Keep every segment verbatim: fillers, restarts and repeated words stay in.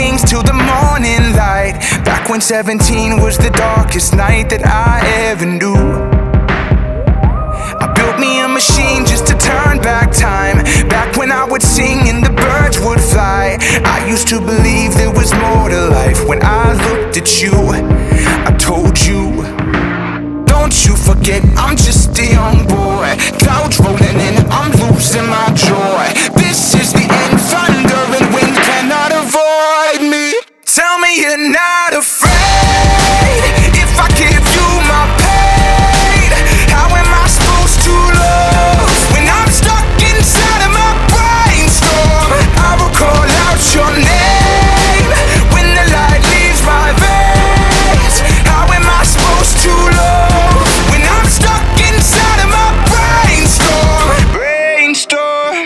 wings till the morning light. Back when seventeen was the darkest night that I ever knew. I built me a machine just to turn back time. Back when I would sing and the birds would fly. I used to believe there was more to life. When I looked at you, I told you, don't you forget, I'm just a young boy. Clouds rolling in, I'm losing my joy. This is the end, thunder and wind cannot avoid me. Tell me you're not afraid. If I give you my pain, how am I supposed to love when I'm stuck inside of my brainstorm? I will call out your name when the light leaves my veins. How am I supposed to love when I'm stuck inside of my brainstorm? Brainstorm.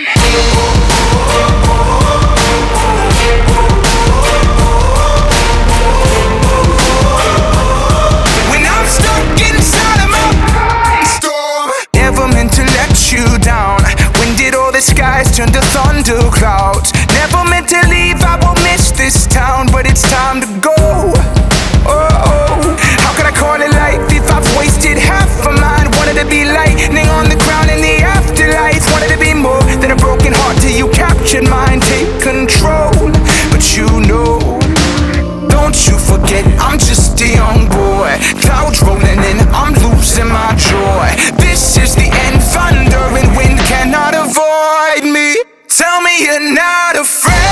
When I'm stuck inside of my brainstorm. Never meant to let you down. When did all the skies turn to thunder clouds? Never meant to leave, I will miss this town, but it's time to go. Oh, oh. How could I call it life if I've wasted half of mine? Wanted to be lightning on the ground in the afterlife. Wanted to be more than a broken heart till you captured mine. Take control, but you know, don't you forget, I'm just a young boy. Clouds rolling in, I'm losing my joy. This is the end, thunder and wind cannot avoid me. Tell me you're not afraid.